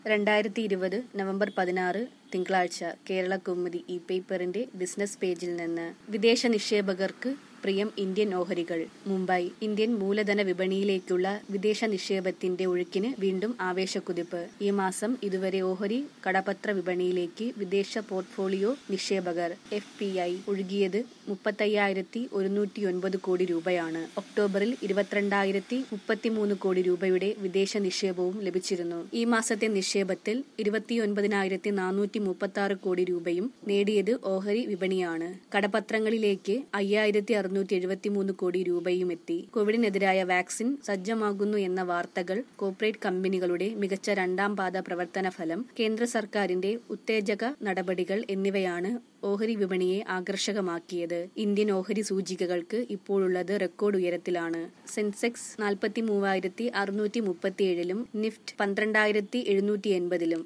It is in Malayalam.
2020 നവംബർ 16 തിങ്കളാഴ്ച കേരള കൗമുദി പേപ്പറിന്റെ ബിസിനസ് പേജിൽ നിന്ന് വിദേശ നിക്ഷേപകർക്ക് പ്രിയം ഇന്ത്യൻ ഓഹരികൾ. മുംബൈ. ഇന്ത്യൻ മൂലധന വിപണിയിലേക്കുള്ള വിദേശ നിക്ഷേപത്തിന്റെ ഒഴുക്കിന് വീണ്ടും ആവേശക്കുതിപ്പ്. ഈ മാസം ഇതുവരെ ഓഹരി കടപത്ര വിപണിയിലേക്ക് വിദേശ പോർട്ട്ഫോളിയോ നിക്ഷേപകർ FPI ഒഴുകിയത് 35,109 കോടി രൂപയാണ്. ഒക്ടോബറിൽ 22,033 കോടി രൂപയുടെ വിദേശ നിക്ഷേപവും ലഭിച്ചിരുന്നു. ഈ മാസത്തെ നിക്ഷേപത്തിൽ 29,436 കോടി രൂപയും നേടിയത് ഓഹരി വിപണിയാണ്. കടപത്രങ്ങളിലേക്ക് 5,673 കോടി രൂപയുമെത്തി. കോവിഡിനെതിരായ വാക്സിൻ സജ്ജമാകുന്നു എന്ന വാർത്തകൾ, കോർപ്പറേറ്റ് കമ്പനികളുടെ മികച്ച രണ്ടാം പാദ പ്രവർത്തന ഫലം, കേന്ദ്ര സർക്കാരിന്റെ ഉത്തേജക നടപടികൾ എന്നിവയാണ് ഓഹരി വിപണിയെ ആകർഷകമാക്കിയത്. ഇന്ത്യൻ ഓഹരി സൂചികകൾക്ക് ഇപ്പോഴുള്ളത് റെക്കോർഡ് ഉയരത്തിലാണ്. Sensex 43,637-ലും Nifty 12,780-ലും